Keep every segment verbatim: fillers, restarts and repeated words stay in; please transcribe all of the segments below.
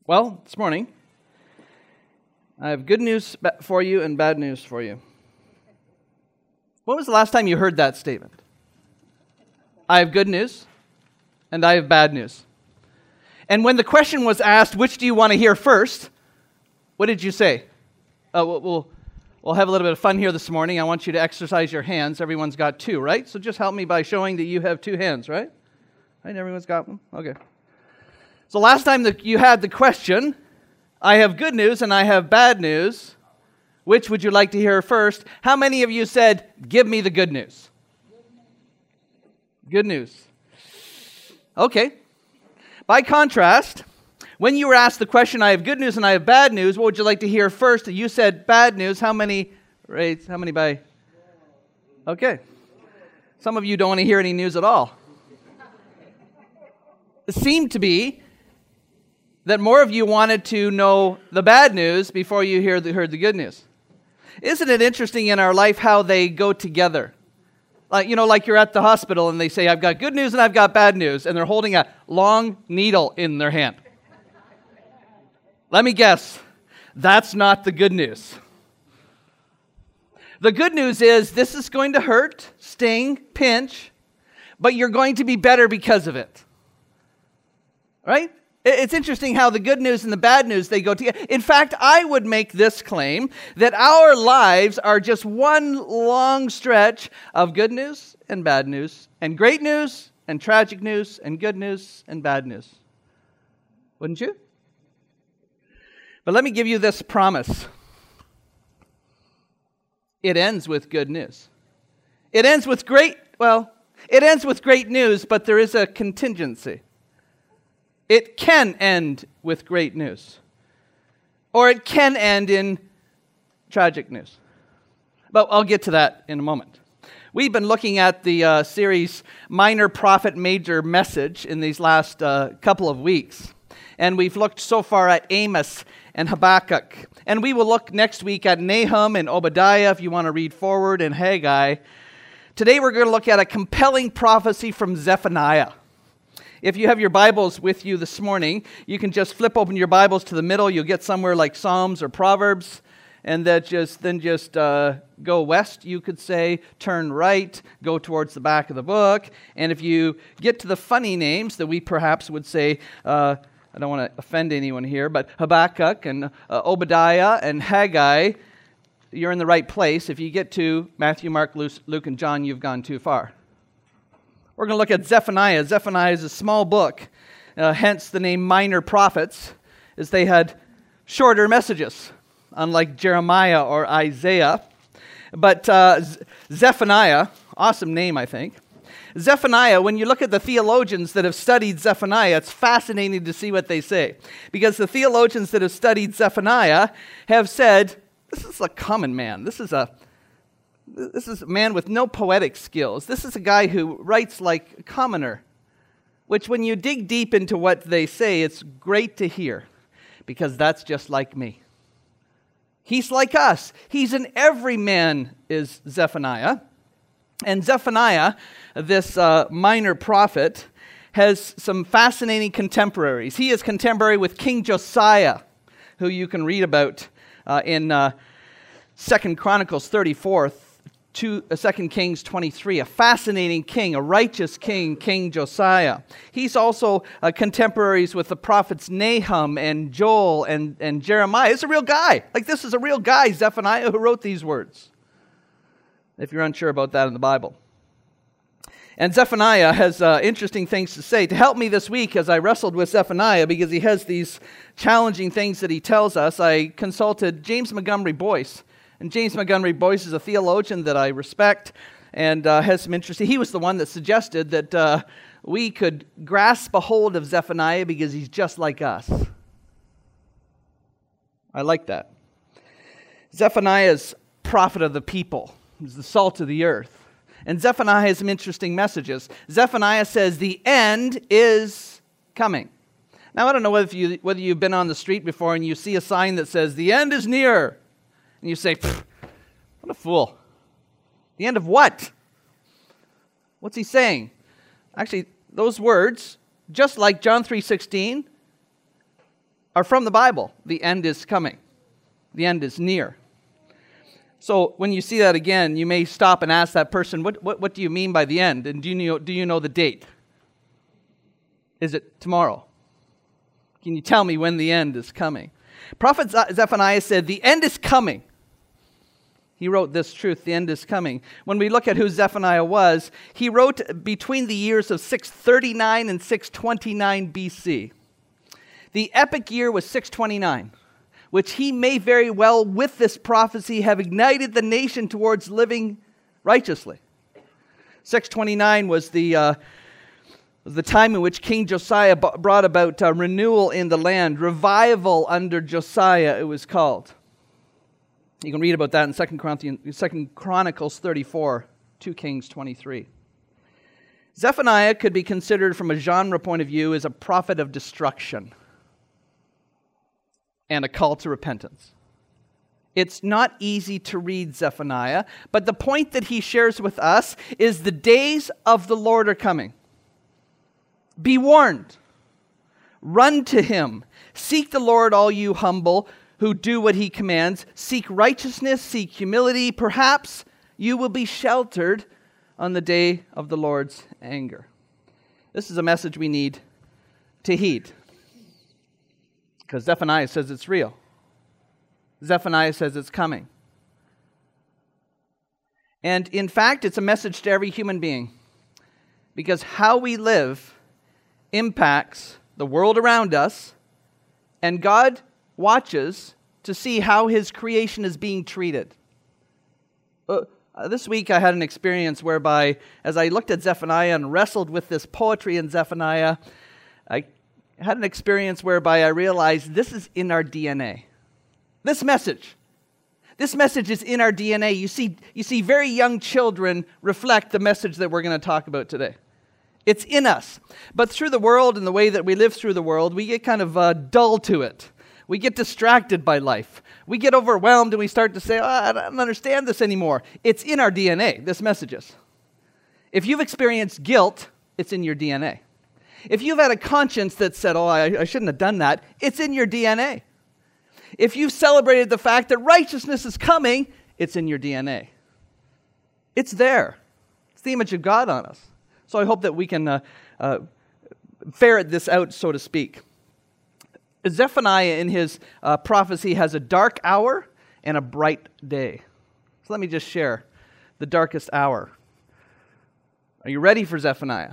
Well, this morning, I have good news for you and bad news for you. When was the last time you heard that statement? I have good news and I have bad news. And when the question was asked, which do you want to hear first? What did you say? Uh, we'll, we'll, we'll have a little bit of fun here this morning. I want you to exercise your hands. Everyone's got two, right? So just help me by showing that you have two hands, right? Right? Everyone's got one? Okay. So last time that you had the question, I have good news and I have bad news. Which would you like to hear first? How many of you said, give me the good news? Good news. Okay. By contrast, when you were asked the question, I have good news and I have bad news, what would you like to hear first? You said bad news. How many raised? How many by? Okay. Some of you don't want to hear any news at all. It seemed to be that more of you wanted to know the bad news before you hear the, heard the good news. Isn't it interesting in our life how they go together? Like, you know, like you're at the hospital and they say, I've got good news and I've got bad news, and they're holding a long needle in their hand. Let me guess, that's not the good news. The good news is this is going to hurt, sting, pinch, but you're going to be better because of it. Right? It's interesting how the good news and the bad news, they go together. In fact, I would make this claim that our lives are just one long stretch of good news and bad news, and great news and tragic news, and good news and bad news. Wouldn't you? But let me give you this promise. It ends with good news. It ends with great, well, it ends with great news, but there is a contingency. It can end with great news, or it can end in tragic news. But I'll get to that in a moment. We've been looking at the uh, series Minor Prophet, Major Message in these last uh, couple of weeks. And we've looked so far at Amos and Habakkuk. And we will look next week at Nahum and Obadiah, if you want to read forward, and Haggai. Today we're going to look at a compelling prophecy from Zephaniah. If you have your Bibles with you this morning, you can just flip open your Bibles to the middle. You'll get somewhere like Psalms or Proverbs, and that just then just uh, go west, you could say, turn right, go towards the back of the book. And if you get to the funny names that we perhaps would say, uh, I don't want to offend anyone here, but Habakkuk and uh, Obadiah and Haggai, you're in the right place. If you get to Matthew, Mark, Luke, and John, you've gone too far. We're going to look at Zephaniah. Zephaniah is a small book, uh, hence the name Minor Prophets, as they had shorter messages, unlike Jeremiah or Isaiah. But uh, Zephaniah, awesome name, I think. Zephaniah, when you look at the theologians that have studied Zephaniah, it's fascinating to see what they say. Because the theologians that have studied Zephaniah have said, this is a common man. This is a This is a man with no poetic skills. This is a guy who writes like a commoner, which when you dig deep into what they say, it's great to hear, because that's just like me. He's like us. He's an everyman, is Zephaniah. And Zephaniah, this uh, minor prophet, has some fascinating contemporaries. He is contemporary with King Josiah, who you can read about uh, in uh, Second Chronicles thirty-four, To Second Kings twenty-three, a fascinating king, a righteous king, King Josiah. He's also uh, contemporaries with the prophets Nahum and Joel and, and Jeremiah. It's a real guy. Like, this is a real guy, Zephaniah, who wrote these words, if you're unsure about that in the Bible. And Zephaniah has uh, interesting things to say. To help me this week as I wrestled with Zephaniah, because he has these challenging things that he tells us, I consulted James Montgomery Boyce. And James Montgomery Boyce is a theologian that I respect and uh, has some interest. He was the one that suggested that uh, we could grasp a hold of Zephaniah because he's just like us. I like that. Zephaniah's prophet of the people. He's the salt of the earth. And Zephaniah has some interesting messages. Zephaniah says the end is coming. Now, I don't know whether, you, whether you've been on the street before and you see a sign that says the end is near. And you say, what a fool. The end of what? What's he saying? Actually, those words, just like John three sixteen, are from the Bible. The end is coming. The end is near. So when you see that again, you may stop and ask that person, what, what, what do you mean by the end? And do you know, do you know the date? Is it tomorrow? Can you tell me when the end is coming? Prophet Zephaniah said, the end is coming. He wrote this truth, the end is coming. When we look at who Zephaniah was, he wrote between the years of six thirty-nine and six twenty-nine B C. The epic year was six twenty-nine, which he may very well, with this prophecy, have ignited the nation towards living righteously. six twenty-nine was the, uh, was the time in which King Josiah b- brought about uh, renewal in the land, revival under Josiah, it was called. You can read about that in Second Corinthians, Second Chronicles thirty-four, Second Kings twenty-three. Zephaniah could be considered from a genre point of view as a prophet of destruction and a call to repentance. It's not easy to read Zephaniah, but the point that he shares with us is the days of the Lord are coming. Be warned. Run to him. Seek the Lord, all you humble who do what he commands. Seek righteousness, seek humility. Perhaps you will be sheltered on the day of the Lord's anger. This is a message we need to heed, because Zephaniah says it's real. Zephaniah says it's coming. And in fact, it's a message to every human being, because how we live impacts the world around us, and God watches to see how his creation is being treated. Uh, this week I had an experience whereby, as I looked at Zephaniah and wrestled with this poetry in Zephaniah, I had an experience whereby I realized this is in our D N A. This message. This message is in our D N A. You see, you see very young children reflect the message that we're going to talk about today. It's in us. But through the world and the way that we live through the world, we get kind of uh, dull to it. We get distracted by life. We get overwhelmed and we start to say, oh, I don't understand this anymore. It's in our D N A, this message is. If you've experienced guilt, it's in your D N A. If you've had a conscience that said, oh, I, I shouldn't have done that, it's in your D N A. If you've celebrated the fact that righteousness is coming, it's in your D N A. It's there. It's the image of God on us. So I hope that we can uh, uh, ferret this out, so to speak. Zephaniah in his uh, prophecy has a dark hour and a bright day. So let me just share the darkest hour. Are you ready for Zephaniah?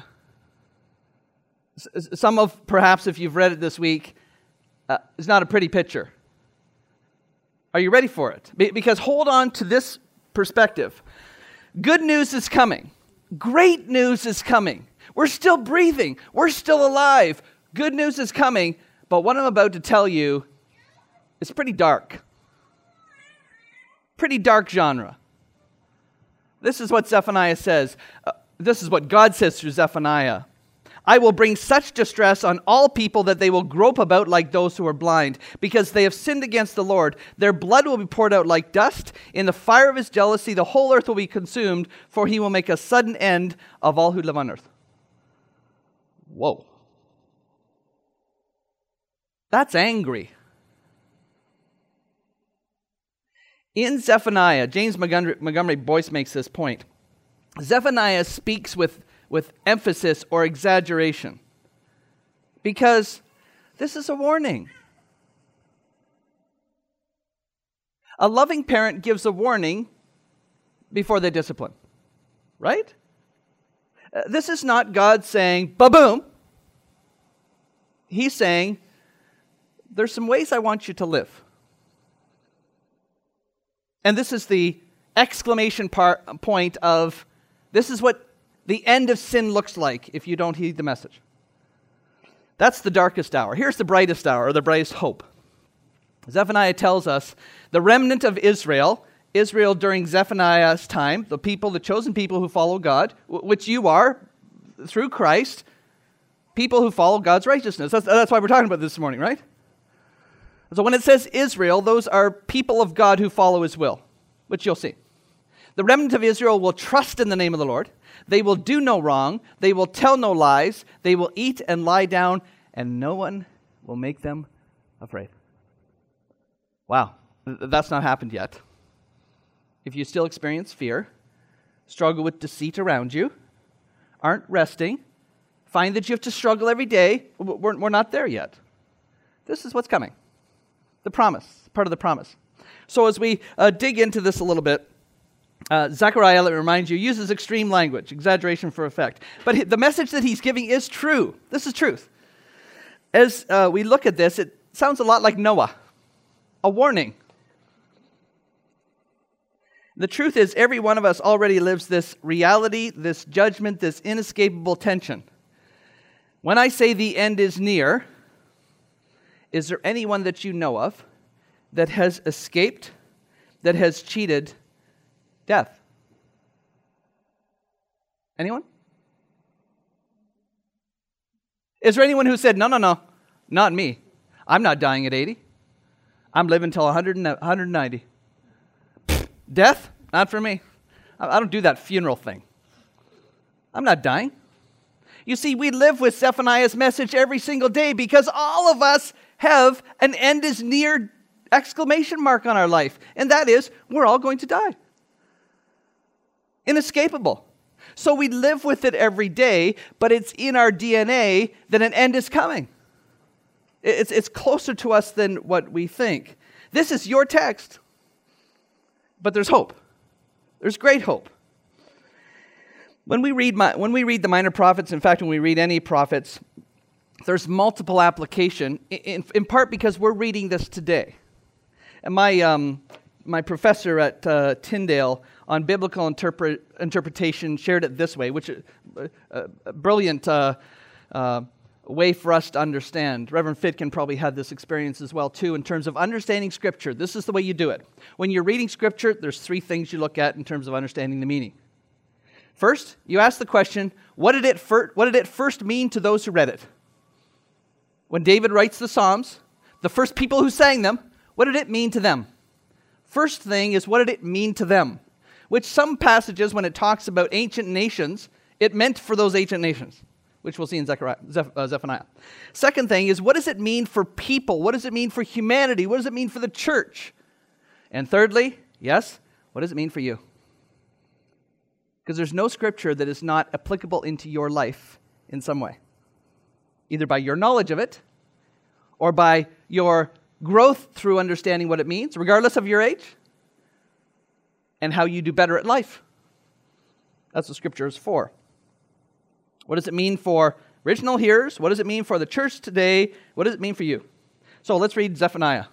S- some of, perhaps if you've read it this week, uh, it's not a pretty picture. Are you ready for it? Be- because hold on to this perspective. Good news is coming. Great news is coming. We're still breathing. We're still alive. Good news is coming. But what I'm about to tell you is pretty dark. Pretty dark genre. This is what Zephaniah says. Uh, this is what God says through Zephaniah. I will bring such distress on all people that they will grope about like those who are blind, because they have sinned against the Lord. Their blood will be poured out like dust. In the fire of his jealousy, the whole earth will be consumed, for he will make a sudden end of all who live on earth. Whoa. That's angry. In Zephaniah, James Montgomery, Montgomery Boyce makes this point. Zephaniah speaks with, with emphasis or exaggeration, because this is a warning. A loving parent gives a warning before they discipline, right? Uh, this is not God saying, ba-boom. He's saying, there's some ways I want you to live. And this is the exclamation part, point of, this is what the end of sin looks like if you don't heed the message. That's the darkest hour. Here's the brightest hour, or the brightest hope. Zephaniah tells us the remnant of Israel, Israel during Zephaniah's time, the people, the chosen people who follow God, which you are through Christ, people who follow God's righteousness. That's, that's why we're talking about this this morning, right? So when it says Israel, those are people of God who follow his will, which you'll see. The remnant of Israel will trust in the name of the Lord. They will do no wrong. They will tell no lies. They will eat and lie down, and no one will make them afraid. Wow, th- that's not happened yet. If you still experience fear, struggle with deceit around you, aren't resting, find that you have to struggle every day, we're, we're not there yet. This is what's coming. The promise, part of the promise. So as we uh, dig into this a little bit, uh, Zechariah, let me remind you, uses extreme language, exaggeration for effect. But he, the message that he's giving is true. This is truth. As uh, we look at this, it sounds a lot like Noah, a warning. The truth is, every one of us already lives this reality, this judgment, this inescapable tension. When I say the end is near, is there anyone that you know of that has escaped, that has cheated death? Anyone? Is there anyone who said, no, no, no, not me. I'm not dying at eighty. I'm living till one hundred, one hundred ninety. Death? Not for me. I don't do that funeral thing. I'm not dying. You see, we live with Zephaniah's message every single day because all of us have an end is near exclamation mark on our life. And that is, we're all going to die. Inescapable. So we live with it every day, but it's in our D N A that an end is coming. It's, it's closer to us than what we think. This is your text. But there's hope. There's great hope. When we read my, when we read the minor prophets, in fact, when we read any prophets, there's multiple application, in, in part because we're reading this today. And my um, my professor at uh, Tyndale on biblical interpret, interpretation shared it this way, which is a, a brilliant uh, uh, way for us to understand. Reverend Fitkin probably had this experience as well, too, in terms of understanding Scripture. This is the way you do it. When you're reading Scripture, there's three things you look at in terms of understanding the meaning. First, you ask the question, what did it fir- what did it first mean to those who read it? When David writes the Psalms, the first people who sang them, what did it mean to them? First thing is, what did it mean to them? Which some passages, when it talks about ancient nations, it meant for those ancient nations, which we'll see in Zechariah, Zeph- uh, Zephaniah. Second thing is, what does it mean for people? What does it mean for humanity? What does it mean for the church? And thirdly, yes, what does it mean for you? Because there's no scripture that is not applicable into your life in some way, either by your knowledge of it or by your growth through understanding what it means, regardless of your age, and how you do better at life. That's what Scripture is for. What does it mean for original hearers? What does it mean for the church today? What does it mean for you? So let's read Zephaniah.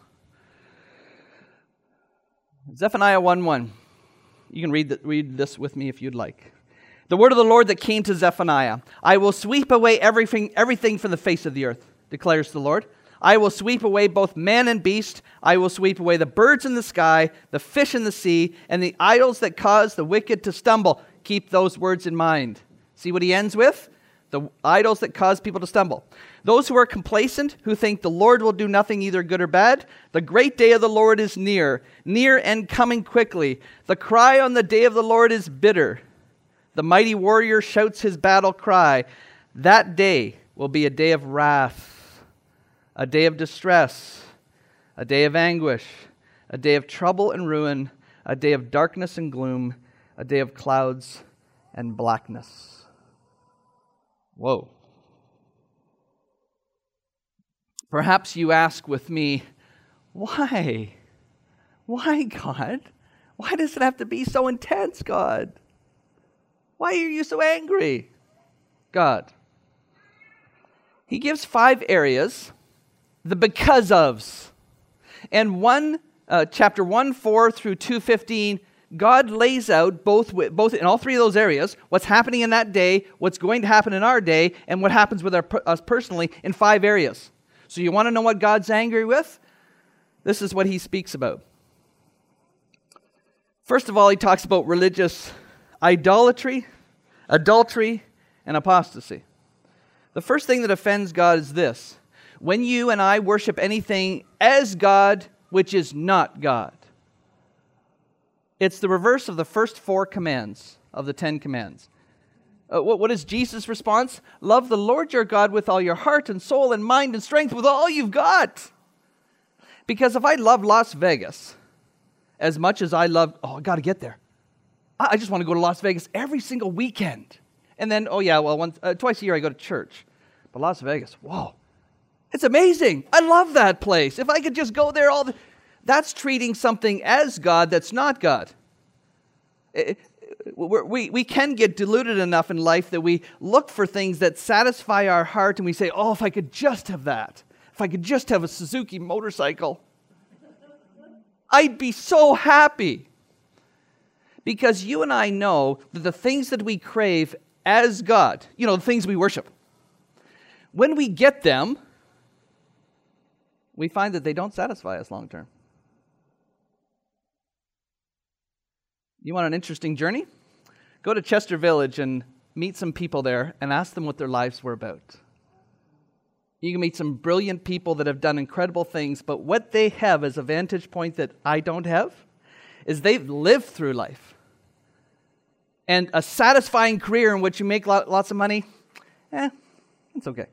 Zephaniah one one. You can read, the, read this with me if you'd like. The word of the Lord that came to Zephaniah. I will sweep away everything, everything from the face of the earth, declares the Lord. I will sweep away both man and beast. I will sweep away the birds in the sky, the fish in the sea, and the idols that cause the wicked to stumble. Keep those words in mind. See what he ends with? The idols that cause people to stumble. Those who are complacent, who think the Lord will do nothing either good or bad, the great day of the Lord is near, near and coming quickly. The cry on the day of the Lord is bitter. The mighty warrior shouts his battle cry. That day will be a day of wrath, a day of distress, a day of anguish, a day of trouble and ruin, a day of darkness and gloom, a day of clouds and blackness. Whoa. Perhaps you ask with me, why? Why, God? Why does it have to be so intense, God? Why are you so angry, God? He gives five areas, the because ofs. And one, uh, chapter one four through two fifteen, God lays out both, both in all three of those areas, what's happening in that day, what's going to happen in our day, and what happens with our, us personally in five areas. So you want to know what God's angry with? This is what he speaks about. First of all, he talks about religious idolatry, adultery, and apostasy. The first thing that offends God is this: when you and I worship anything as God, which is not God. It's the reverse of the first four commands of the Ten Commands. Uh, what, what is Jesus' response? Love the Lord your God with all your heart and soul and mind and strength, with all you've got. Because if I love Las Vegas as much as I love, oh, I got to get there. I, I just want to go to Las Vegas every single weekend. And then, oh yeah, well, once, uh, twice a year I go to church. But Las Vegas, whoa, it's amazing. I love that place. If I could just go there all the... That's treating something as God that's not God. It, we're, we, we can get deluded enough in life that we look for things that satisfy our heart and we say, oh, if I could just have that. If I could just have a Suzuki motorcycle, I'd be so happy. Because you and I know that the things that we crave as God, you know, the things we worship, when we get them, we find that they don't satisfy us long term. You want an interesting journey? Go to Chester Village and meet some people there and ask them what their lives were about. You can meet some brilliant people that have done incredible things, but what they have as a vantage point that I don't have is they've lived through life. And a satisfying career in which you make lots of money, eh, it's okay.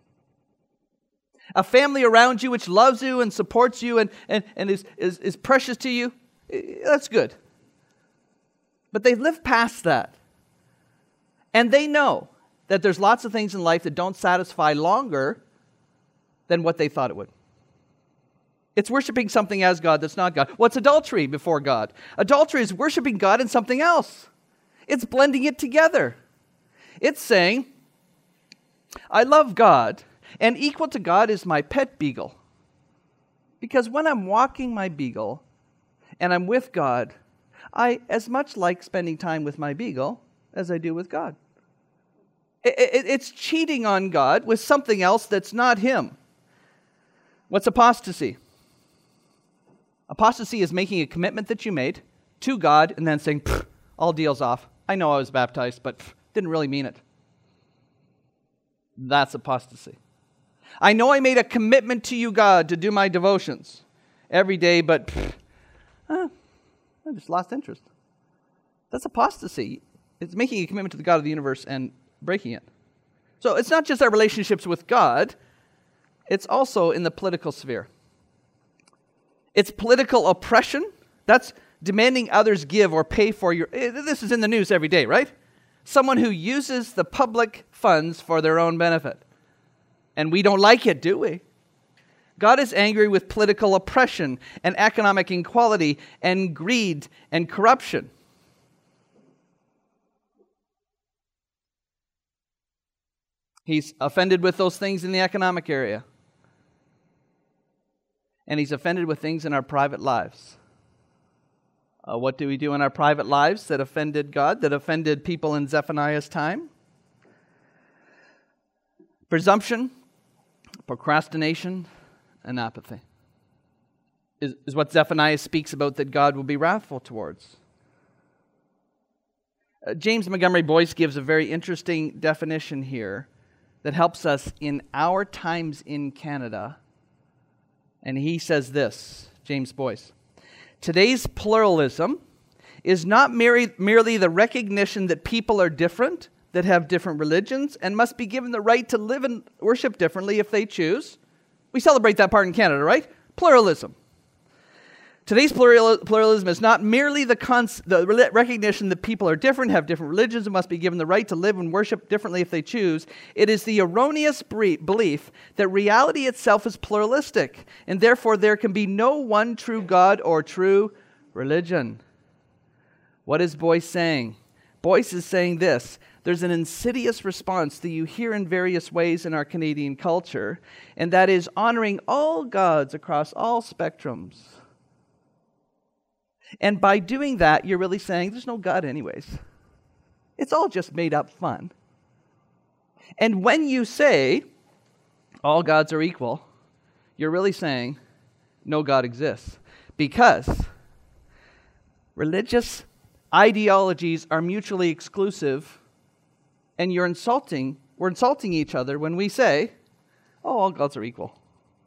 A family around you which loves you and supports you and, and, and is, is, is precious to you, that's good. But they've lived past that. And they know that there's lots of things in life that don't satisfy longer than what they thought it would. It's worshiping something as God that's not God. What's adultery before God? Adultery is worshiping God in something else. It's blending it together. It's saying, I love God, and equal to God is my pet beagle. Because when I'm walking my beagle, and I'm with God, I as much like spending time with my beagle as I do with God. It, it, it's cheating on God with something else that's not Him. What's apostasy? Apostasy is making a commitment that you made to God and then saying, all deals off. I know I was baptized, but pff, didn't really mean it. That's apostasy. I know I made a commitment to you, God, to do my devotions every day, but pff, uh, I just lost interest. That's apostasy. It's making a commitment to the God of the universe and breaking it. So it's not just our relationships with God, it's also in the political sphere. It's political oppression. That's demanding others give or pay for your... This is in the news every day, right? Someone who uses the public funds for their own benefit. And we don't like it, do we? God is angry with political oppression and economic inequality and greed and corruption. He's offended with those things in the economic area. And He's offended with things in our private lives. Uh, what do we do in our private lives that offended God, that offended people in Zephaniah's time? Presumption, procrastination, and apathy is, is what Zephaniah speaks about that God will be wrathful towards. Uh, James Montgomery Boyce gives a very interesting definition here that helps us in our times in Canada. And he says this, James Boyce, today's pluralism is not merely, merely the recognition that people are different, that have different religions, and must be given the right to live and worship differently if they choose. We celebrate that part in Canada, right? Pluralism. Today's plural, pluralism is not merely the, cons- the recognition that people are different, have different religions, and must be given the right to live and worship differently if they choose. It is the erroneous bre- belief that reality itself is pluralistic, and therefore there can be no one true God or true religion. What is Boyce saying? Boyce is saying this: there's an insidious response that you hear in various ways in our Canadian culture, and that is honoring all gods across all spectrums. And by doing that, you're really saying there's no God anyways. It's all just made up fun. And when you say all gods are equal, you're really saying no God exists. Because religious ideologies are mutually exclusive, and you're insulting, we're insulting each other when we say, oh, all gods are equal.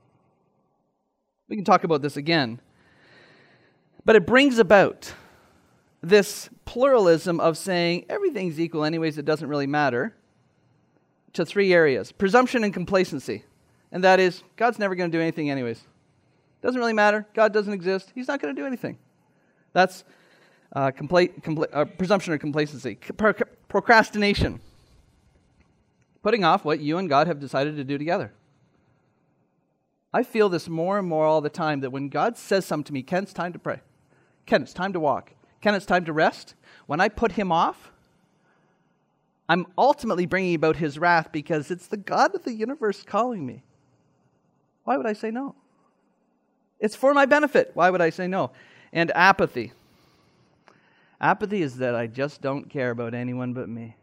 We can talk about this again. But it brings about this pluralism of saying everything's equal anyways, it doesn't really matter, to three areas. Presumption and complacency. And that is, God's never going to do anything anyways. Doesn't really matter. God doesn't exist. He's not going to do anything. That's uh, compla- compla- uh, presumption or complacency. Pro- procrastination. Putting off what you and God have decided to do together. I feel this more and more all the time, that when God says something to me, Ken, it's time to pray. Ken, it's time to walk. Ken, it's time to rest. When I put him off, I'm ultimately bringing about his wrath, because it's the God of the universe calling me. Why would I say no? It's for my benefit. Why would I say no? And apathy. Apathy is that I just don't care about anyone but me.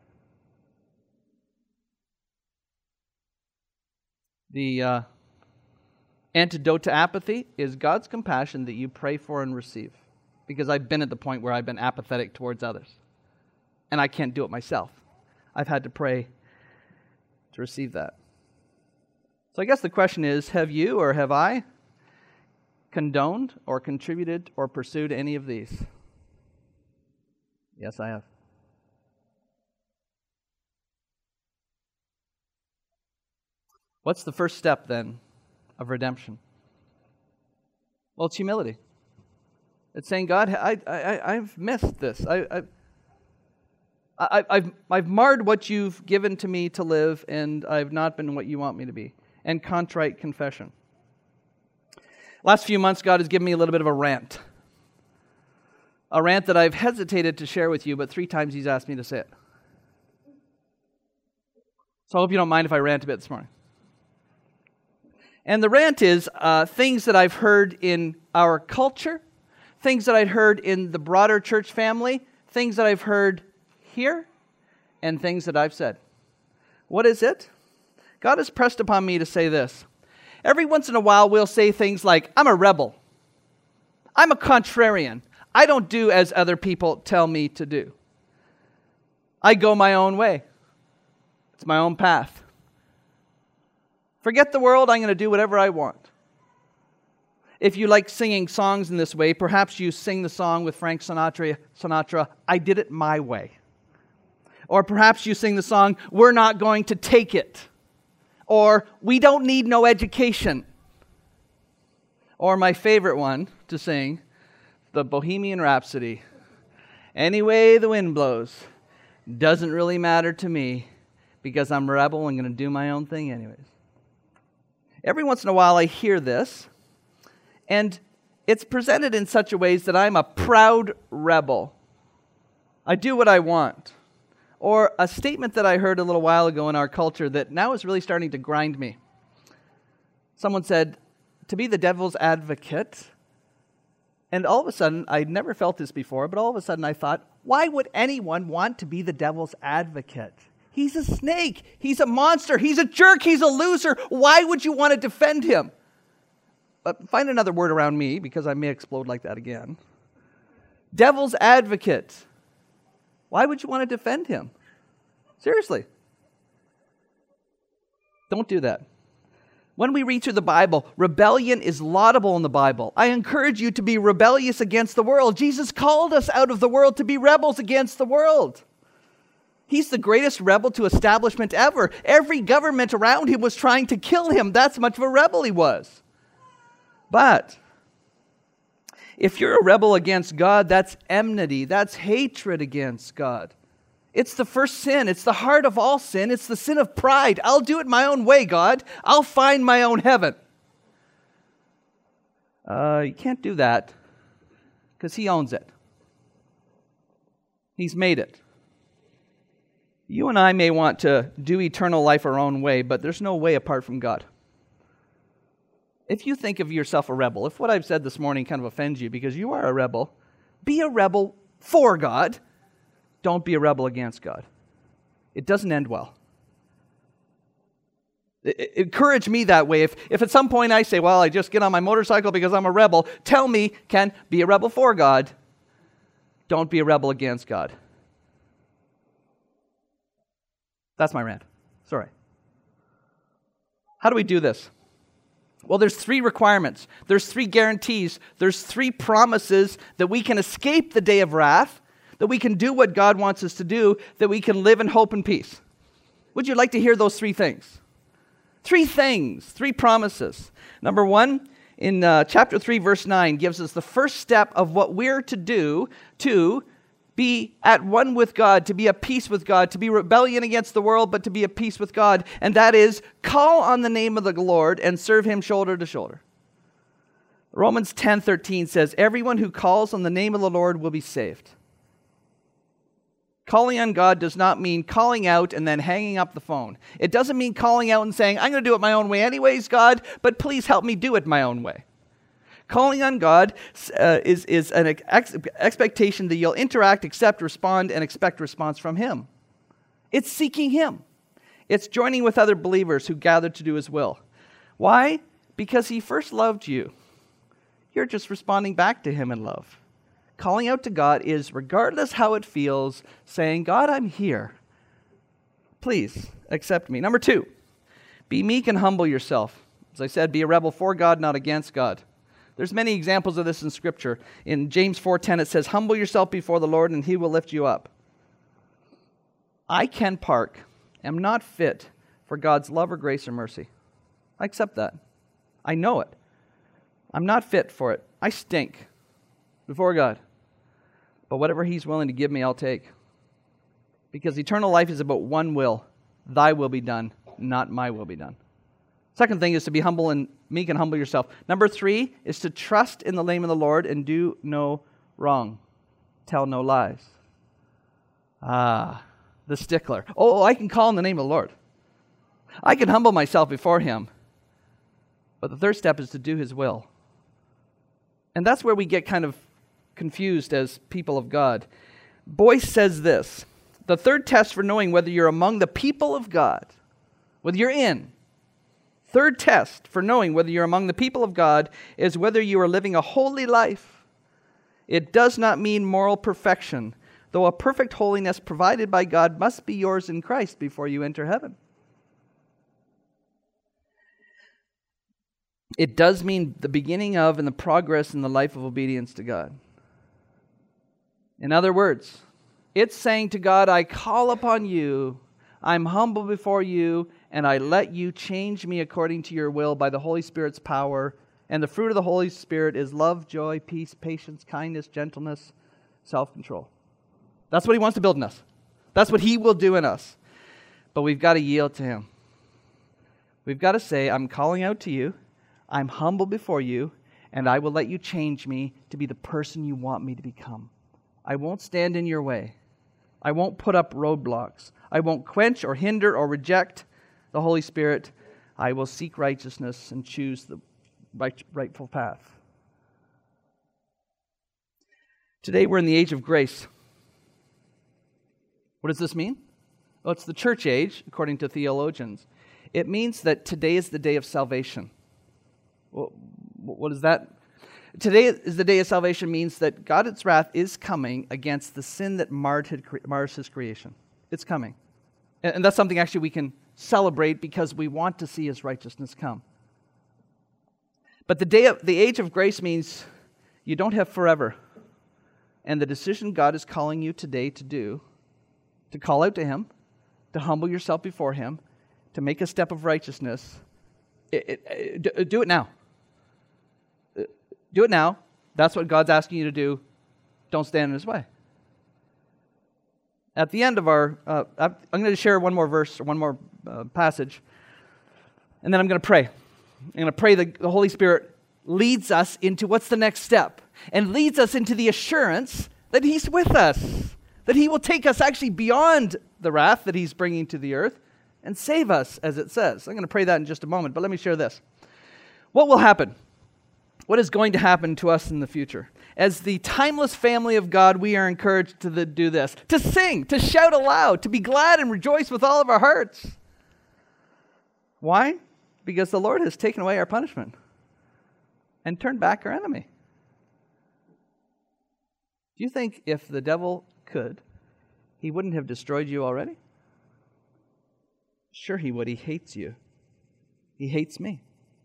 The uh, antidote to apathy is God's compassion that you pray for and receive. Because I've been at the point where I've been apathetic towards others. And I can't do it myself. I've had to pray to receive that. So I guess the question is, have you or have I condoned or contributed or pursued any of these? Yes, I have. What's the first step then of redemption? Well, it's humility. It's saying, God, I, I, I've missed this. I, I, I, I've, I've marred what you've given to me to live, and I've not been what you want me to be. And contrite confession. Last few months, God has given me a little bit of a rant. A rant that I've hesitated to share with you, but three times He's asked me to say it. So I hope you don't mind if I rant a bit this morning. And the rant is uh, things that I've heard in our culture, things that I've heard in the broader church family, things that I've heard here, and things that I've said. What is it? God has pressed upon me to say this. Every once in a while, we'll say things like, I'm a rebel. I'm a contrarian. I don't do as other people tell me to do. I go my own way. It's my own path. Forget the world, I'm going to do whatever I want. If you like singing songs in this way, perhaps you sing the song with Frank Sinatra, Sinatra, I did it my way. Or perhaps you sing the song, we're not going to take it. Or, we don't need no education. Or my favorite one to sing, the Bohemian Rhapsody. Any way the wind blows, doesn't really matter to me, because I'm a rebel and going to do my own thing anyways. Every once in a while I hear this, and it's presented in such a ways that I'm a proud rebel. I do what I want. Or a statement that I heard a little while ago in our culture that now is really starting to grind me. Someone said, to be the devil's advocate. And all of a sudden, I'd never felt this before, but all of a sudden I thought, why would anyone want to be the devil's advocate? He's a snake. He's a monster. He's a jerk. He's a loser. Why would you want to defend him? But find another word around me, because I may explode like that again. Devil's advocate. Why would you want to defend him? Seriously. Don't do that. When we read through the Bible, rebellion is laudable in the Bible. I encourage you to be rebellious against the world. Jesus called us out of the world to be rebels against the world. He's the greatest rebel to establishment ever. Every government around him was trying to kill him. That's much of a rebel he was. But if you're a rebel against God, that's enmity. That's hatred against God. It's the first sin. It's the heart of all sin. It's the sin of pride. I'll do it my own way, God. I'll find my own heaven. Uh, you can't do that because He owns it. He's made it. You and I may want to do eternal life our own way, but there's no way apart from God. If you think of yourself a rebel, if what I've said this morning kind of offends you because you are a rebel, be a rebel for God. Don't be a rebel against God. It doesn't end well. It, it, encourage me that way. If, if at some point I say, well, I just get on my motorcycle because I'm a rebel, tell me, Ken, be a rebel for God. Don't be a rebel against God. That's my rant. Sorry. How do we do this? Well, there's three requirements. There's three guarantees. There's three promises that we can escape the day of wrath, that we can do what God wants us to do, that we can live in hope and peace. Would you like to hear those three things? Three things, three promises. Number one in uh, chapter three, verse nine, gives us the first step of what we're to do to be at one with God, to be at peace with God, to be rebellion against the world, but to be at peace with God. And that is, call on the name of the Lord and serve him shoulder to shoulder. Romans ten thirteen says, everyone who calls on the name of the Lord will be saved. Calling on God does not mean calling out and then hanging up the phone. It doesn't mean calling out and saying, I'm going to do it my own way anyways, God, but please help me do it my own way. Calling on God uh, is, is an ex- expectation that you'll interact, accept, respond, and expect response from him. It's seeking him. It's joining with other believers who gather to do his will. Why? Because he first loved you. You're just responding back to him in love. Calling out to God is, regardless how it feels, saying, God, I'm here. Please accept me. Number two, be meek and humble yourself. As I said, be a rebel for God, not against God. There's many examples of this in Scripture. In James four ten, it says, humble yourself before the Lord, and he will lift you up. I, Ken Park, am not fit for God's love or grace or mercy. I accept that. I know it. I'm not fit for it. I stink before God. But whatever he's willing to give me, I'll take. Because eternal life is about one will. Thy will be done, not my will be done. Second thing is to be humble and meek and humble yourself. Number three is to trust in the name of the Lord and do no wrong. Tell no lies. Ah, the stickler. Oh, I can call in the name of the Lord. I can humble myself before him. But the third step is to do his will. And that's where we get kind of confused as people of God. Boyce says this, the third test for knowing whether you're among the people of God, whether you're in, third test for knowing whether you're among the people of God is whether you are living a holy life. It does not mean moral perfection, though a perfect holiness provided by God must be yours in Christ before you enter heaven. It does mean the beginning of and the progress in the life of obedience to God. In other words, it's saying to God, I call upon you, I'm humble before you, and I let you change me according to your will by the Holy Spirit's power. And the fruit of the Holy Spirit is love, joy, peace, patience, kindness, gentleness, self-control. That's what he wants to build in us. That's what he will do in us. But we've got to yield to him. We've got to say, I'm calling out to you, I'm humble before you, and I will let you change me to be the person you want me to become. I won't stand in your way. I won't put up roadblocks. I won't quench or hinder or reject the Holy Spirit. I will seek righteousness and choose the right, rightful path. Today we're in the age of grace. What does this mean? Well, it's the church age, according to theologians. It means that today is the day of salvation. Well, what is that? Today is the day of salvation means that God's wrath is coming against the sin that marred his, mars his creation. It's coming. And, and that's something actually we can celebrate because we want to see his righteousness come. But the day of the age of grace means you don't have forever. And the decision God is calling you today to do, to call out to him, to humble yourself before him, to make a step of righteousness, it, it, it, do it now. Do it now. That's what God's asking you to do. Don't stand in his way. At the end of our, uh, I'm going to share one more verse or one more uh, passage, and then I'm going to pray. I'm going to pray that the Holy Spirit leads us into what's the next step, and leads us into the assurance that he's with us, that he will take us actually beyond the wrath that he's bringing to the earth and save us, as it says. I'm going to pray that in just a moment, but let me share this. What will happen? What is going to happen to us in the future? As the timeless family of God, we are encouraged to the, do this, to sing, to shout aloud, to be glad and rejoice with all of our hearts. Why? Because the Lord has taken away our punishment and turned back our enemy. Do you think if the devil could, he wouldn't have destroyed you already? Sure he would. He hates you. He hates me.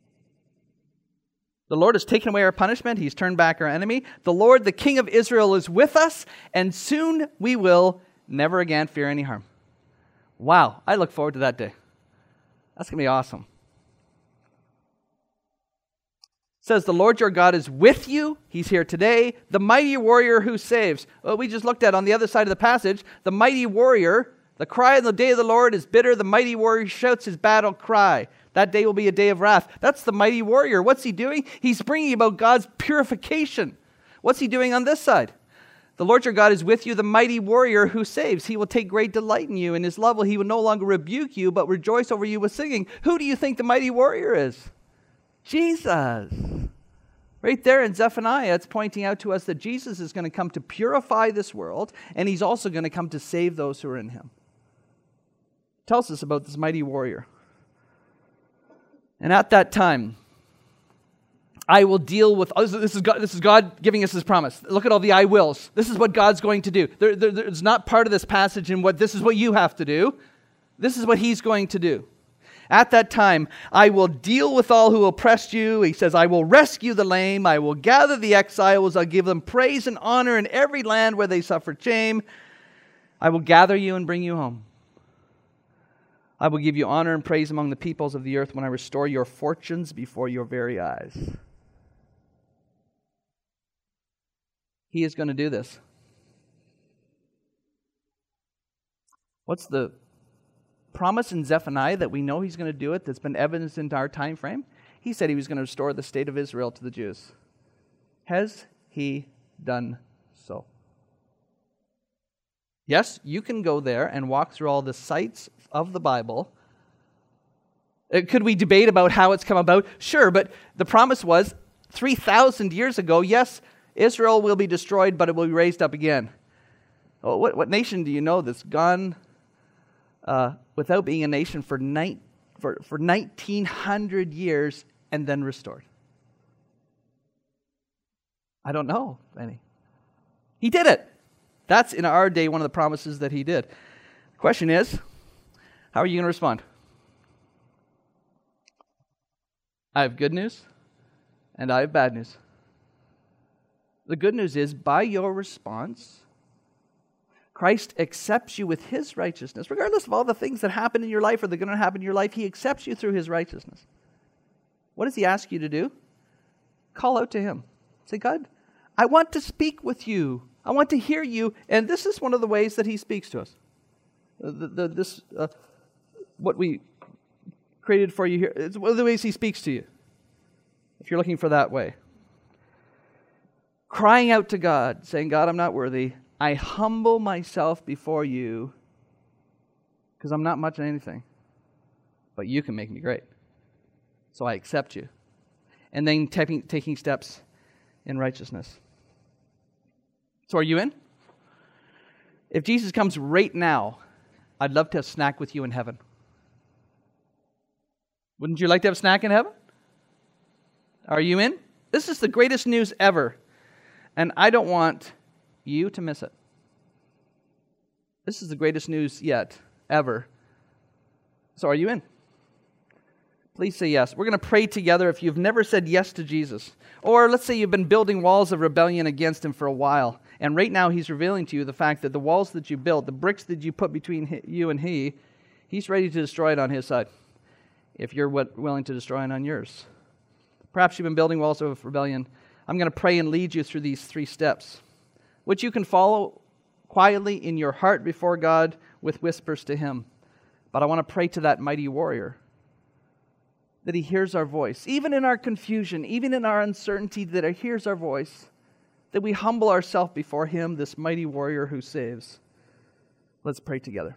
The Lord has taken away our punishment. He's turned back our enemy. The Lord, the King of Israel, is with us, and soon we will never again fear any harm. Wow, I look forward to that day. That's going to be awesome. says, the Lord your God is with you. He's here today. The mighty warrior who saves. Well, we just looked at on the other side of the passage, the mighty warrior, the cry of the day of the Lord is bitter. The mighty warrior shouts his battle cry. That day will be a day of wrath. That's the mighty warrior. What's he doing? He's bringing about God's purification. What's he doing on this side? The Lord your God is with you, the mighty warrior who saves. He will take great delight in you. In his love he will no longer rebuke you, but rejoice over you with singing. Who do you think the mighty warrior is? Jesus. Right there in Zephaniah, it's pointing out to us that Jesus is going to come to purify this world, and he's also going to come to save those who are in him. It tells us about this mighty warrior. And at that time, I will deal with, this is God, this is God giving us his promise. Look at all the I wills. This is what God's going to do. There, there, there's not part of this passage in what this is what you have to do. This is what he's going to do. At that time, I will deal with all who oppressed you. He says, I will rescue the lame. I will gather the exiles. I'll give them praise and honor in every land where they suffered shame. I will gather you and bring you home. I will give you honor and praise among the peoples of the earth when I restore your fortunes before your very eyes. He is going to do this. What's the promise in Zephaniah that we know he's going to do it that's been evidenced into our time frame? He said he was going to restore the state of Israel to the Jews. Has he done so? Yes, you can go there and walk through all the sites of the Bible. Uh, Could we debate about how it's come about? Sure, but the promise was three thousand years ago, yes, Israel will be destroyed, but it will be raised up again. Oh, what, what nation do you know that's gone uh, without being a nation for, ni- for, for nineteen hundred years and then restored? I don't know any. He did it. That's in our day one of the promises that he did. The question is, how are you going to respond? I have good news and I have bad news. The good news is, by your response, Christ accepts you with his righteousness. Regardless of all the things that happen in your life or that are going to happen in your life, he accepts you through his righteousness. What does he ask you to do? Call out to him. Say, God, I want to speak with you. I want to hear you. And this is one of the ways that he speaks to us. The, the, this, uh, what we created for you here, it's one of the ways he speaks to you, if you're looking for that way. Crying out to God, saying, God, I'm not worthy. I humble myself before you because I'm not much of anything, but you can make me great. So I accept you. And then taking, taking steps in righteousness. So are you in? If Jesus comes right now, I'd love to have a snack with you in heaven. Wouldn't you like to have a snack in heaven? Are you in? This is the greatest news ever. And I don't want you to miss it. This is the greatest news yet, ever. So are you in? Please say yes. We're going to pray together if you've never said yes to Jesus. Or let's say you've been building walls of rebellion against him for a while. And right now he's revealing to you the fact that the walls that you built, the bricks that you put between you and he, he's ready to destroy it on his side. If you're willing to destroy it on yours. Perhaps you've been building walls of rebellion. I'm going to pray and lead you through these three steps, which you can follow quietly in your heart before God with whispers to him. But I want to pray to that mighty warrior, that he hears our voice, even in our confusion, even in our uncertainty, that he hears our voice, that we humble ourselves before him, this mighty warrior who saves. Let's pray together.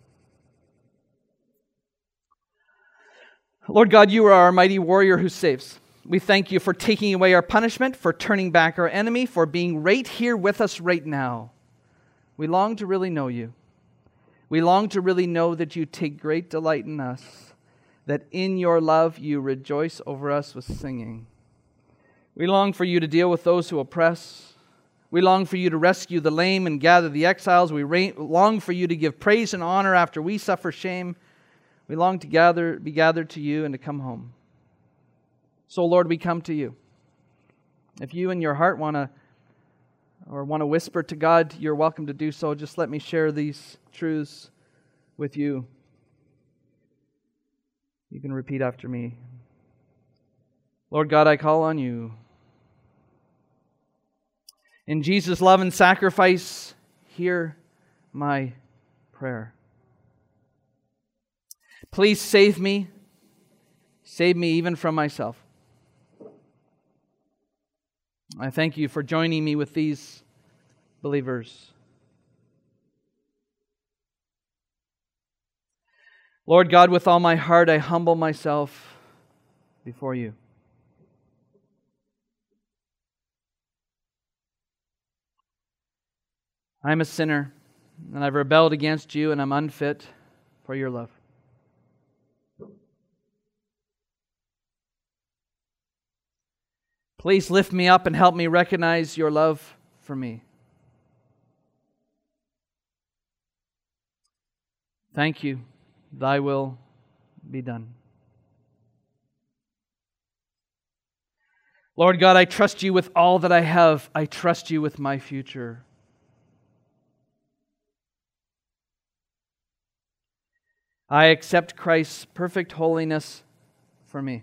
Lord God, you are our mighty warrior who saves. We thank you for taking away our punishment, for turning back our enemy, for being right here with us right now. We long to really know you. We long to really know that you take great delight in us, that in your love you rejoice over us with singing. We long for you to deal with those who oppress. We long for you to rescue the lame and gather the exiles. We long for you to give praise and honor after we suffer shame. We long to gather, be gathered to you and to come home. So, Lord, we come to you. If you in your heart want to or want to whisper to God, you're welcome to do so. Just let me share these truths with you. You can repeat after me. Lord God, I call on you In Jesus' love and sacrifice, hear my prayer. Please save me. Save me even from myself. I thank you for joining me with these believers. Lord God, with all my heart, I humble myself before you. I am a sinner, and I've rebelled against you, and I'm unfit for your love. Please lift me up and help me recognize your love for me. Thank you. Thy will be done. Lord God, I trust you with all that I have. I trust you with my future. I accept Christ's perfect holiness for me.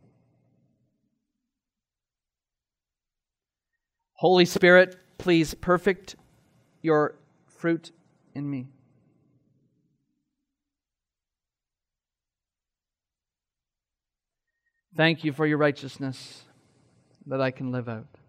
Holy Spirit, please perfect your fruit in me. Thank you for your righteousness that I can live out.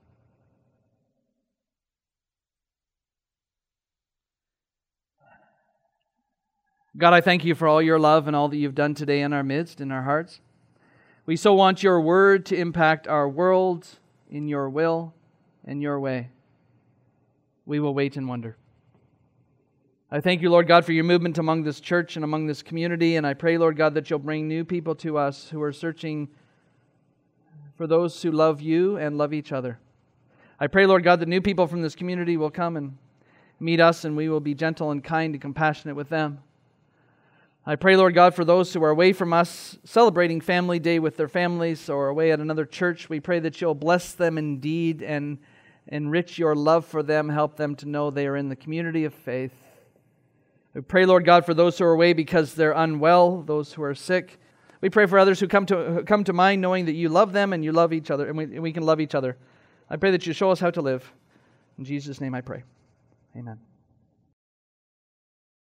God, I thank you for all your love and all that you've done today in our midst, in our hearts. We so want your word to impact our world in your will and your way. We will wait and wonder. I thank you, Lord God, for your movement among this church and among this community, and I pray, Lord God, that you'll bring new people to us who are searching for those who love you and love each other. I pray, Lord God, that new people from this community will come and meet us, and we will be gentle and kind and compassionate with them. I pray, Lord God, for those who are away from us, celebrating Family Day with their families or away at another church. We pray that you'll bless them indeed and enrich your love for them, help them to know they are in the community of faith. We pray, Lord God, for those who are away because they're unwell, those who are sick. We pray for others who come to who come to mind, knowing that you love them and you love each other, and we, and we can love each other. I pray that you show us how to live. In Jesus' name I pray. Amen.